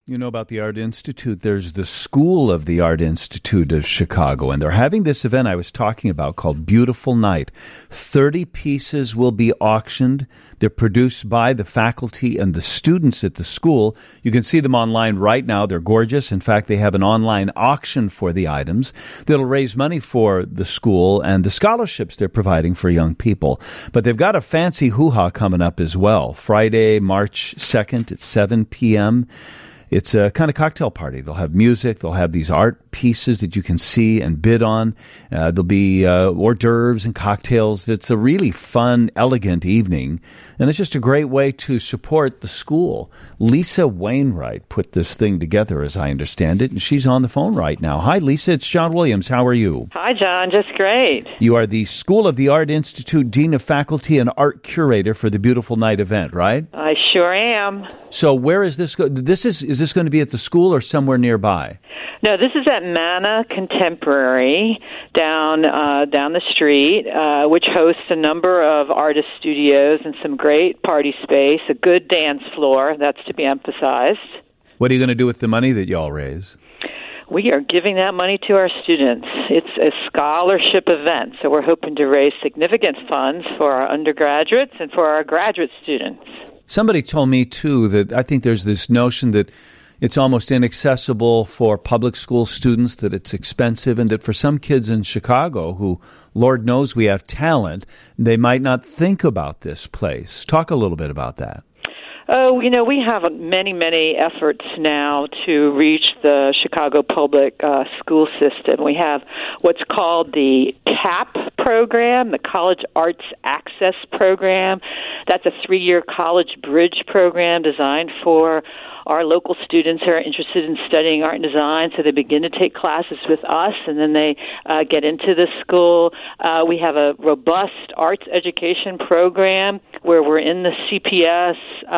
You know about the Art Institute. There's the School of the Art Institute of Chicago, and they're having this event I was talking about called Beautiful Night. 30 pieces will be auctioned. They're produced by the faculty and the students at the school. You can see them online right now. They're gorgeous. In fact, they have an online auction for the items that'll raise money for the school and the scholarships they're providing for young people. But they've got a fancy hoo-ha coming up as well. Friday, March 2nd at 7 p.m., it's a kind of cocktail party. They'll have music. They'll have these art pieces that you can see and bid on. There'll be hors d'oeuvres and cocktails. It's a really fun, elegant evening, and it's just a great way to support the school. Lisa Wainwright put this thing together, as I understand it, and she's on the phone right now. Hi, Lisa. It's John Williams. How are you? Hi, John. Just great. You are the School of the Art Institute Dean of Faculty and Art Curator for the Beautiful Night event, right? I sure am. So where is this go? Is this going to be at the school or somewhere nearby? No, this is at Manna Contemporary down the street, which hosts a number of artist studios and some great party space, a good dance floor, that's to be emphasized. What are you going to do with the money that y'all raise? We are giving that money to our students. It's a scholarship event, so we're hoping to raise significant funds for our undergraduates and for our graduate students. Somebody told me, too, that I think there's this notion that it's almost inaccessible for public school students, that it's expensive, and that for some kids in Chicago who, Lord knows we have talent, they might not think about this place. Talk a little bit about that. Oh, we have many efforts now to reach the Chicago public school system. We have what's called the CAP program, the College Arts Access Program. That's a 3-year college bridge program designed for our local students who are interested in studying art and design, so they begin to take classes with us, and then they get into the school. We have a robust arts education program where we're in the CPS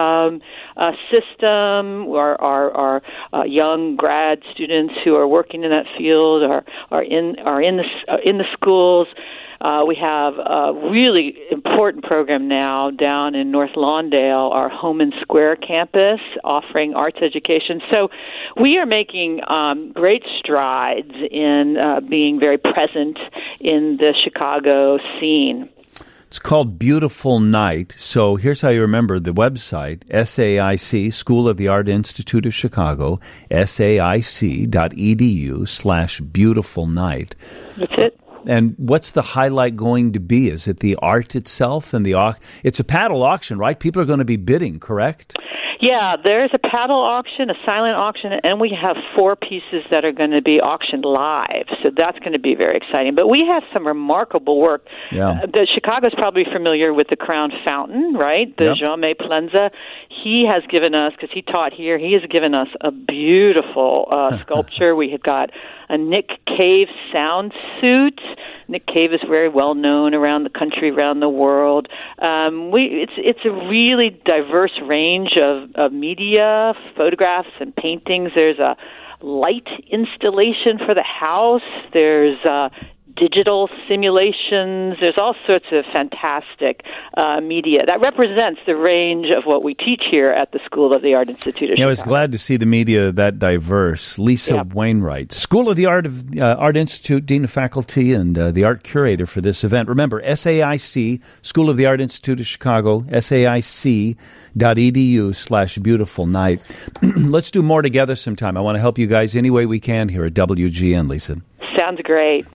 system. Our young grad students who are working in that field are in the schools. We have a really important program now down in North Lawndale, our Homan Square campus, offering arts education. So we are making great strides in being very present in the Chicago scene. It's called Beautiful Night. So here's how you remember the website, SAIC, School of the Art Institute of Chicago, SAIC.edu/Beautiful Night. That's it. And what's the highlight going to be? Is it the art itself and it's a paddle auction, right? People are going to be bidding, correct? Yeah, there's a paddle auction, a silent auction, and we have 4 pieces that are going to be auctioned live. So that's going to be very exciting. But we have some remarkable work. Yeah. Chicago's probably familiar with the Crown Fountain, right? The Jaume Plenza. He has given us, because he taught here, he has given us a beautiful sculpture. We have got a Nick Cave sound suit. Nick Cave is very well known around the country, around the world. It's a really diverse range of media, photographs and paintings. There's a light installation for the house. There's digital simulations. There's all sorts of fantastic media that represents the range of what we teach here at the School of the Art Institute of Chicago. I was glad to see the media that diverse. Lisa Wainwright, School of the Art Institute, Dean of Faculty, and the Art Curator for this event. Remember, SAIC, School of the Art Institute of Chicago, SAIC.edu/Beautiful Night. Let's do more together sometime. I want to help you guys any way we can here at WGN, Lisa. Sounds great.